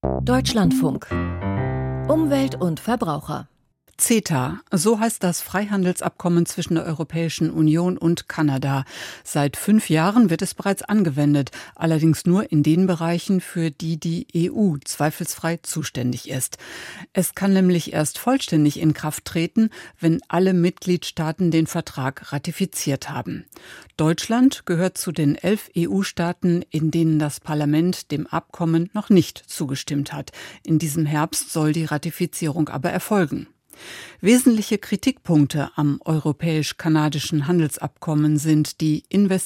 Deutschlandfunk. Umwelt und Verbraucher. CETA, so heißt das Freihandelsabkommen zwischen der Europäischen Union und Kanada. Seit 5 Jahren wird es bereits angewendet, allerdings nur in den Bereichen, für die die EU zweifelsfrei zuständig ist. Es kann nämlich erst vollständig in Kraft treten, wenn alle Mitgliedstaaten den Vertrag ratifiziert haben. Deutschland gehört zu den 11 EU-Staaten, in denen das Parlament dem Abkommen noch nicht zugestimmt hat. In diesem Herbst soll die Ratifizierung aber erfolgen. Wesentliche Kritikpunkte am europäisch-kanadischen Handelsabkommen sind die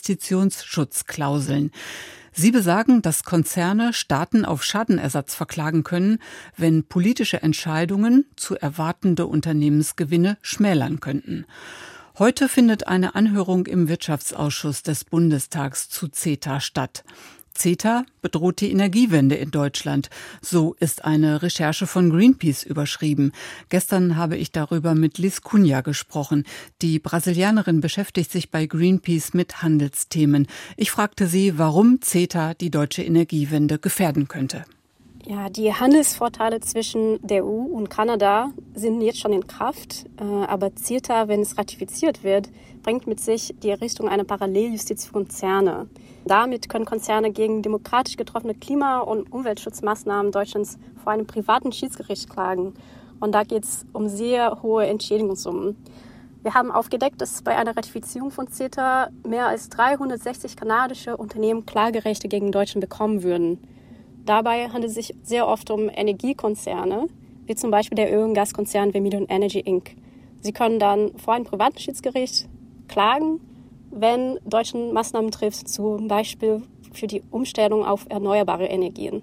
Investitionsschutzklauseln. Sie besagen, dass Konzerne Staaten auf Schadenersatz verklagen können, wenn politische Entscheidungen zu erwartende Unternehmensgewinne schmälern könnten. Heute findet eine Anhörung im Wirtschaftsausschuss des Bundestags zu CETA statt. CETA bedroht die Energiewende in Deutschland. So ist eine Recherche von Greenpeace überschrieben. Gestern habe ich darüber mit Liz Cunha gesprochen. Die Brasilianerin beschäftigt sich bei Greenpeace mit Handelsthemen. Ich fragte sie, warum CETA die deutsche Energiewende gefährden könnte. Ja, die Handelsvorteile zwischen der EU und Kanada sind jetzt schon in Kraft. Aber CETA, wenn es ratifiziert wird, bringt mit sich die Errichtung einer Paralleljustiz für Konzerne. Damit können Konzerne gegen demokratisch getroffene Klima- und Umweltschutzmaßnahmen Deutschlands vor einem privaten Schiedsgericht klagen. Und da geht es um sehr hohe Entschädigungssummen. Wir haben aufgedeckt, dass bei einer Ratifizierung von CETA mehr als 360 kanadische Unternehmen Klagerechte gegen Deutschland bekommen würden. Dabei handelt es sich sehr oft um Energiekonzerne, wie zum Beispiel der Öl- und Gaskonzern Vermilion Energy Inc. Sie können dann vor einem privaten Schiedsgericht klagen, wenn Deutschland Maßnahmen trifft, zum Beispiel für die Umstellung auf erneuerbare Energien.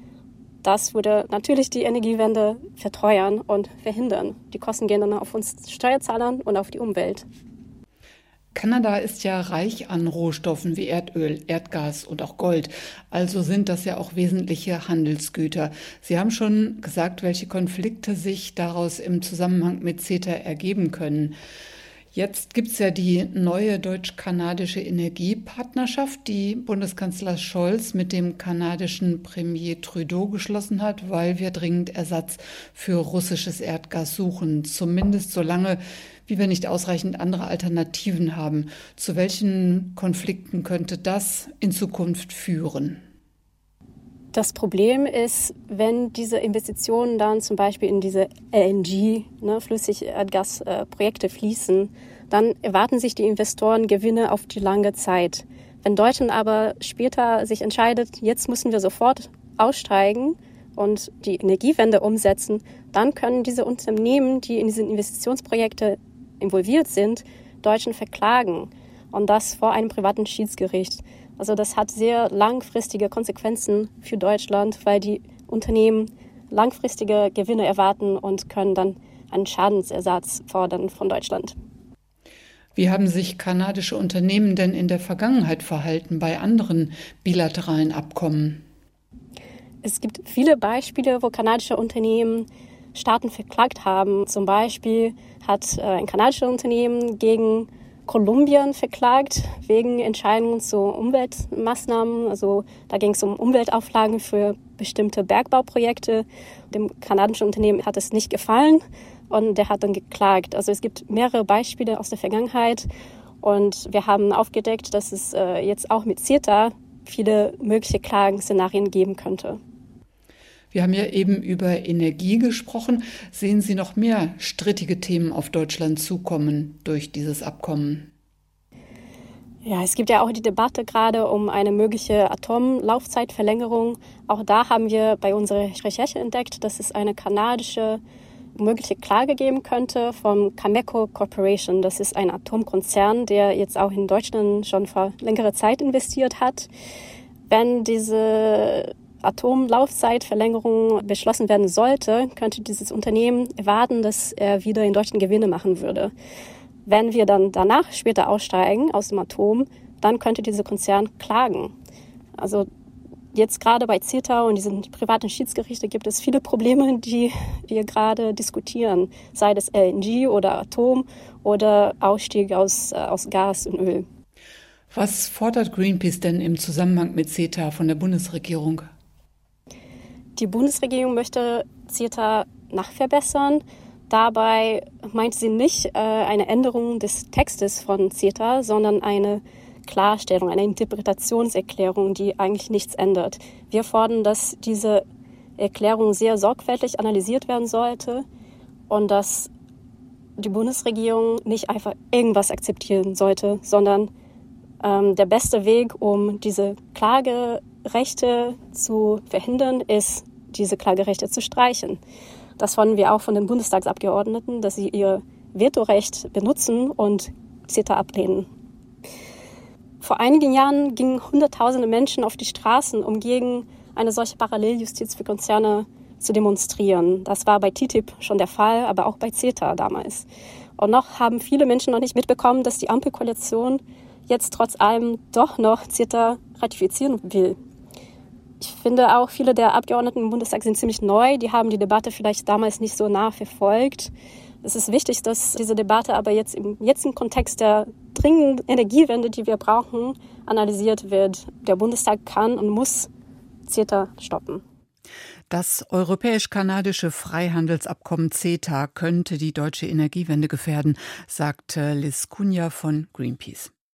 Das würde natürlich die Energiewende verteuern und verhindern. Die Kosten gehen dann auf uns Steuerzahlern und auf die Umwelt. Kanada ist ja reich an Rohstoffen wie Erdöl, Erdgas und auch Gold. Also sind das ja auch wesentliche Handelsgüter. Sie haben schon gesagt, welche Konflikte sich daraus im Zusammenhang mit CETA ergeben können. Jetzt gibt es ja die neue deutsch-kanadische Energiepartnerschaft, die Bundeskanzler Scholz mit dem kanadischen Premier Trudeau geschlossen hat, weil wir dringend Ersatz für russisches Erdgas suchen. Zumindest solange, wie wir nicht ausreichend andere Alternativen haben. Zu welchen Konflikten könnte das in Zukunft führen? Das Problem ist, wenn diese Investitionen dann zum Beispiel in diese LNG, Flüssigerdgasprojekte fließen, dann erwarten sich die Investoren Gewinne auf die lange Zeit. Wenn Deutschland aber später sich entscheidet, jetzt müssen wir sofort aussteigen und die Energiewende umsetzen, dann können diese Unternehmen, die in diesen Investitionsprojekte involviert sind, Deutschland verklagen und das vor einem privaten Schiedsgericht. Also das hat sehr langfristige Konsequenzen für Deutschland, weil die Unternehmen langfristige Gewinne erwarten und können dann einen Schadensersatz fordern von Deutschland. Wie haben sich kanadische Unternehmen denn in der Vergangenheit verhalten bei anderen bilateralen Abkommen? Es gibt viele Beispiele, wo kanadische Unternehmen Staaten verklagt haben. Zum Beispiel hat ein kanadisches Unternehmen gegen Kolumbien verklagt wegen Entscheidungen zu Umweltmaßnahmen. Also da ging es um Umweltauflagen für bestimmte Bergbauprojekte. Dem kanadischen Unternehmen hat es nicht gefallen und der hat dann geklagt. Also es gibt mehrere Beispiele aus der Vergangenheit und wir haben aufgedeckt, dass es jetzt auch mit CETA viele mögliche Klagenszenarien geben könnte. Wir haben ja eben über Energie gesprochen. Sehen Sie noch mehr strittige Themen auf Deutschland zukommen durch dieses Abkommen? Ja, es gibt ja auch die Debatte gerade um eine mögliche Atomlaufzeitverlängerung. Auch da haben wir bei unserer Recherche entdeckt, dass es eine kanadische mögliche Klage geben könnte vom Cameco Corporation. Das ist ein Atomkonzern, der jetzt auch in Deutschland schon vor längerer Zeit investiert hat. Wenn diese Atomlaufzeitverlängerung beschlossen werden sollte, könnte dieses Unternehmen erwarten, dass er wieder in Deutschland Gewinne machen würde. Wenn wir dann danach später aussteigen aus dem Atom, dann könnte dieser Konzern klagen. Also jetzt gerade bei CETA und diesen privaten Schiedsgerichten gibt es viele Probleme, die wir gerade diskutieren, sei das LNG oder Atom oder Ausstieg aus Gas und Öl. Was fordert Greenpeace denn im Zusammenhang mit CETA von der Bundesregierung? Die Bundesregierung möchte CETA nachverbessern. Dabei meint sie nicht eine Änderung des Textes von CETA, sondern eine Klarstellung, eine Interpretationserklärung, die eigentlich nichts ändert. Wir fordern, dass diese Erklärung sehr sorgfältig analysiert werden sollte und dass die Bundesregierung nicht einfach irgendwas akzeptieren sollte, sondern der beste Weg, um diese Klagerechte zu verhindern, ist, diese Klagerechte zu streichen. Das fordern wir auch von den Bundestagsabgeordneten, dass sie ihr Vetorecht benutzen und CETA ablehnen. Vor einigen Jahren gingen Hunderttausende Menschen auf die Straßen, um gegen eine solche Paralleljustiz für Konzerne zu demonstrieren. Das war bei TTIP schon der Fall, aber auch bei CETA damals. Und noch haben viele Menschen noch nicht mitbekommen, dass die Ampelkoalition jetzt trotz allem doch noch CETA ratifizieren will. Ich finde auch, viele der Abgeordneten im Bundestag sind ziemlich neu. Die haben die Debatte vielleicht damals nicht so nah verfolgt. Es ist wichtig, dass diese Debatte aber jetzt im Kontext der dringenden Energiewende, die wir brauchen, analysiert wird. Der Bundestag kann und muss CETA stoppen. Das europäisch-kanadische Freihandelsabkommen CETA könnte die deutsche Energiewende gefährden, sagt Liz Cunha von Greenpeace.